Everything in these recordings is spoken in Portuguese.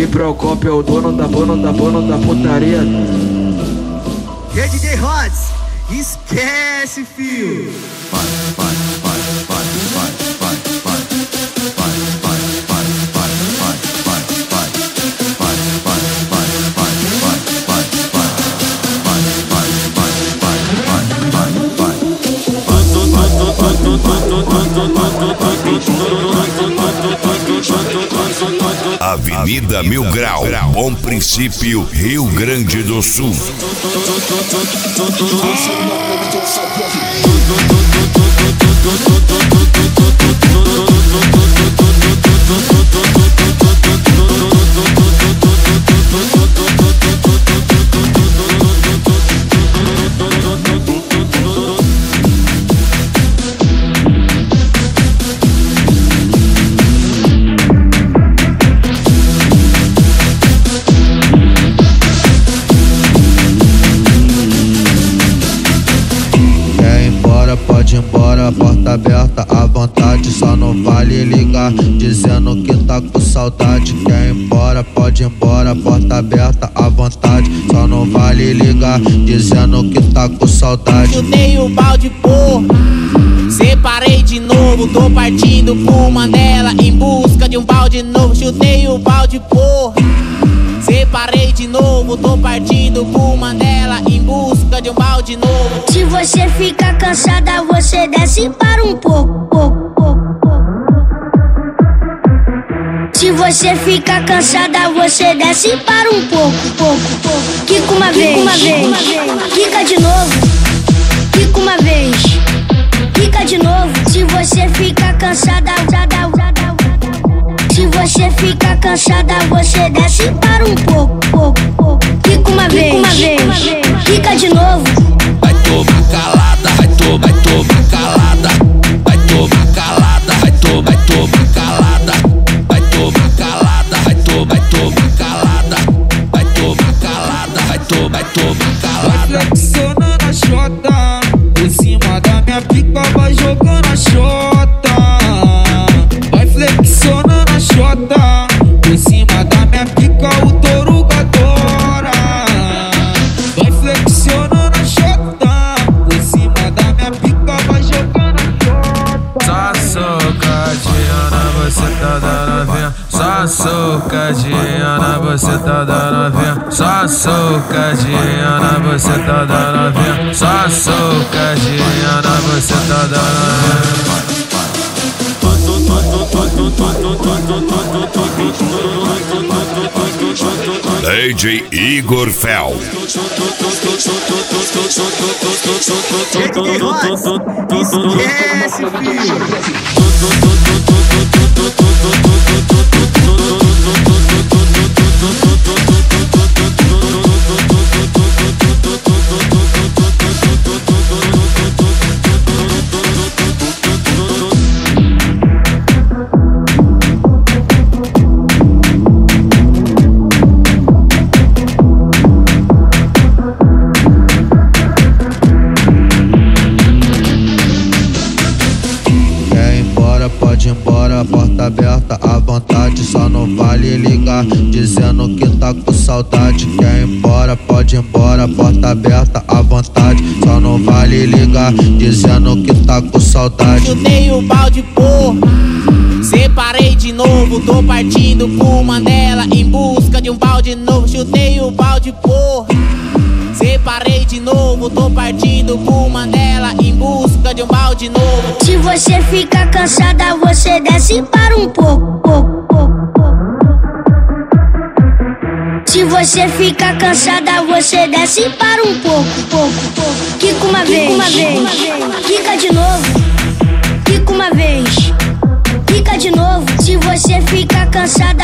Procópio é o dono da putaria. DJ Rods, esquece, fio. Avenida Mil Grau, Bom Princípio, Rio Grande do Sul. Pode ir embora, porta aberta à vontade, só não vale ligar dizendo que tá com saudade. Quer ir embora, pode ir embora, porta aberta à vontade, só não vale ligar dizendo que tá com saudade. Chutei o balde, porra, separei de novo, tô partindo pro Mandela em busca de um balde novo. Chutei o balde, porra, separei de novo, tô partindo pro Mandela em busca de um balde novo. Se você ficar cansada, você desce para um pouco. Se você ficar cansada, você desce para um pouco. Quica uma vez, quica de novo, quica uma vez, quica de novo. Se você ficar cansada, se você ficar cansada, você desce para um pouco. Quica uma vez, quica de novo. Vai tomar calada, vai tomar calada, vai tomar calada, vai tomar calada, vai tomar calada, vai tomar calada, vai tomar calada, vai tomar calada. Vai flexionando a xota, por cima da minha pica vai jogando a xota. Vai flexionando a xota, por cima da minha pica o toruga adora. Vai flexionando a xota, por cima da minha pica vai jogando a xota. Só socadinha, você tá dando vinha. Só socadinha, você tá dando vinha. Só socadinha, você tá dando vinha. Só socadinha, você tá dando vinha. DJ Igor Fel. DJ Rods, esquece, fio. Pode ir embora, porta aberta à vontade, só não vale ligar dizendo que tá com saudade. Quer ir embora, pode ir embora, porta aberta à vontade, só não vale ligar dizendo que tá com saudade. Chutei o balde, porra, separei de novo, tô partindo pro Mandela em busca de um balde novo. Chutei o balde, porra, separei de novo, tô partindo pro Mandela em busca de um balde novo. Se você ficar cansada, você desce para um pouco. Se você ficar cansada, você desce para um pouco. Quica uma vez, quica de novo, quica uma vez, quica de novo. Se você ficar cansada,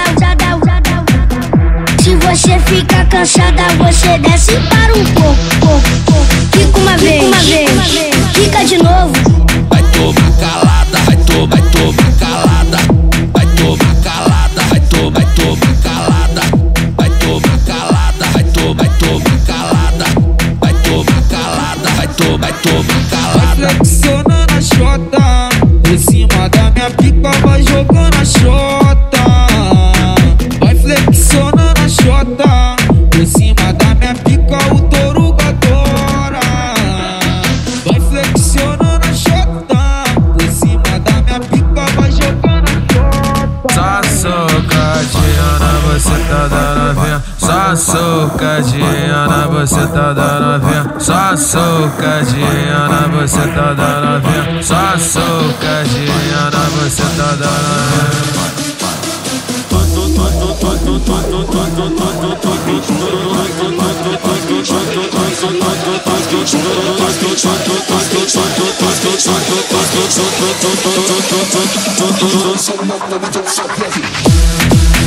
se você ficar cansada, você desce para um pouco. Quica uma vez, quica de novo. Vai tomar calada, vai tomar calada, vai tomar calada, vai tomar calada, vai tomar calada, vai tomar calada, vai tomar calada, vai tomar calada. Vai flexionando a xota, por cima da minha pica vai jogando a xota. Vai flexionando bucetada novinha, só socadinha na bucetada novinha, só socadinha na bucetada novinha. Só